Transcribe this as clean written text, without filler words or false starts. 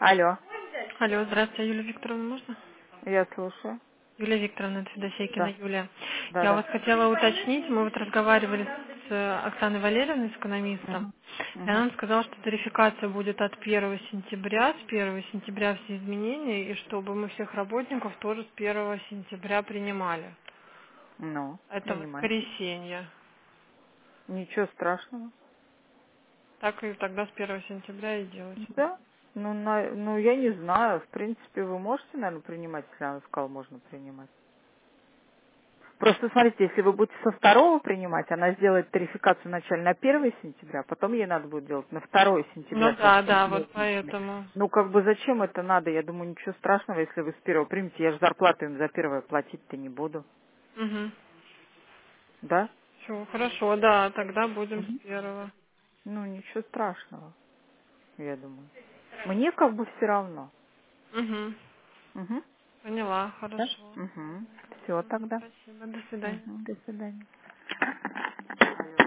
Алло, Алло, здравствуйте, Юлия Викторовна, можно? я слушаю. Юлия Викторовна, это Федосейкина Да, Юлия. да, Я у да. вас хотела уточнить, мы вот разговаривали с Оксаной Валерьевной, с экономистом, Угу, и она угу. нам сказала, что тарификация будет от 1 сентября, с 1 сентября все изменения, и чтобы мы всех работников тоже с 1 сентября принимали. Ну, Это принимайте. воскресенье. Ничего страшного. Так и тогда с 1 сентября и делать. Да. Ну, я не знаю. В принципе, вы можете, наверное, принимать, если она сказала, можно принимать. Просто смотрите, если вы будете со второго принимать, она сделает тарификацию вначале на 1 сентября, потом ей надо будет делать на 2 сентября Ну со да, всеми да, вот изменениями. поэтому. Ну, как бы зачем это надо? Я думаю, ничего страшного, если вы с первого примете. Я же зарплату им за первое платить-то не буду. Угу. Да? Все, хорошо, да, тогда будем Мгм. с 1. Ну, ничего страшного, я думаю. Мне как бы все равно. Угу. Угу. Поняла, Да? хорошо. Угу. Все тогда. Спасибо, до свидания. Угу. До свидания.